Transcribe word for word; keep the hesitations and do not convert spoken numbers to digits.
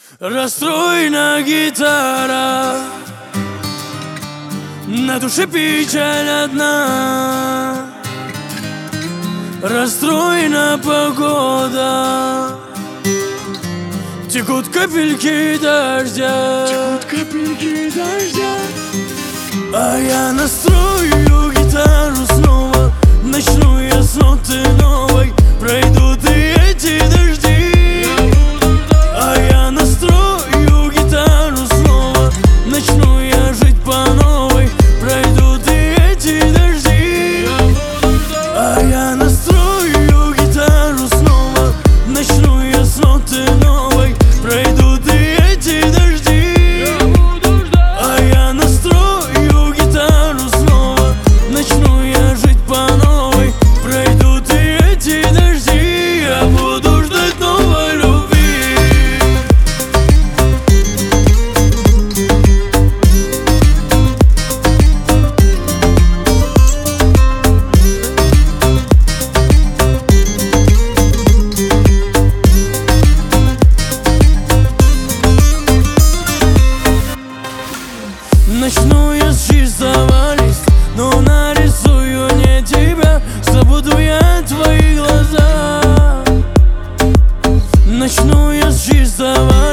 Расстроена гитара, на душе печаль одна. Расстроена погода, текут капельки дождя, текут капельки дождя. А я настрою гитару снова, начну я с ноты новой. Пройдут и эти дожди. А я настрою гитару снова, начну я жить по новой. Пройдут и эти дожди. А я настрою гитару снова, начну я с ноты новой. Пройдут и эти дожди. А я настрою гитару снова, начну я жить по новой. Пройдут и эти дожди. Я буду ждать новой любви. Начну я с чистого листа, но нарисую не тебя. Забуду я твои глаза. Начну я с чистого